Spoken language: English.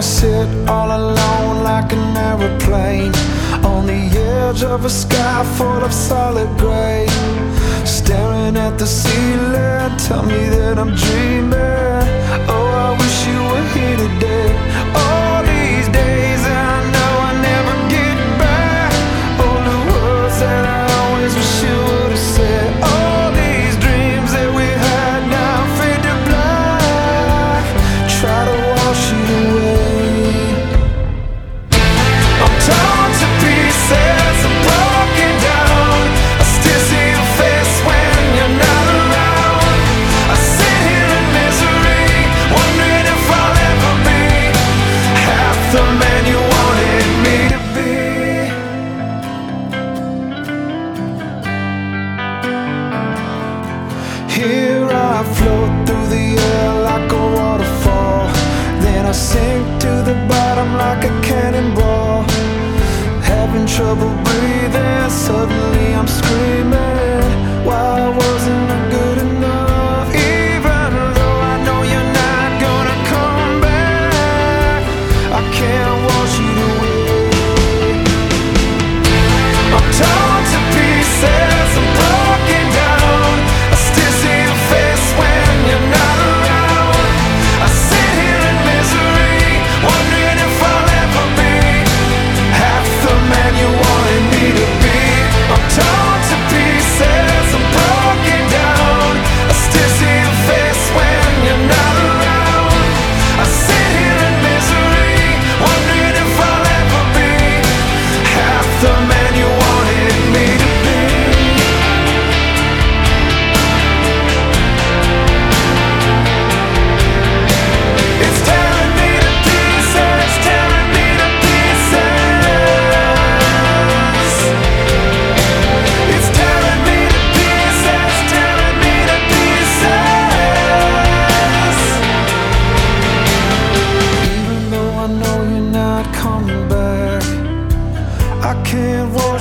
sit all alone like an aeroplane on the edge of a sky full of solid gray, staring at the ceiling. Tell me that I'm dreaming. Oh, I wish you were here today. All these days and I know I never get back all the words that I always wish you would have said. All these dreams that we had now fade to black, try to wash it away. I'm torn to pieces, I'm broken down. I still see your face when you're not around. I sit here in misery, wondering if I'll ever be half the man you wanted me to be. Here I float through the air like a waterfall, then I sink to the bottom like a cannonball. Having trouble breathing, suddenly I'm screaming. Why wasn't I good enough? Even though I know you're not gonna come back, I can't wash you away. I'm torn to pieces, I'm broken down. I still see your face when you're not around. I sit here in misery, wondering if I'll ever be half the man you wanted me to be. I'm torn to pieces, I'm broken down. I still see your face when you're not around. I sit here in misery, wondering if I'll ever be half the man you wanted me to be. It's tearing me to pieces, tearing me to pieces. It's tearing me to pieces, tearing me to pieces. Even though I know you're not coming back, I can't walk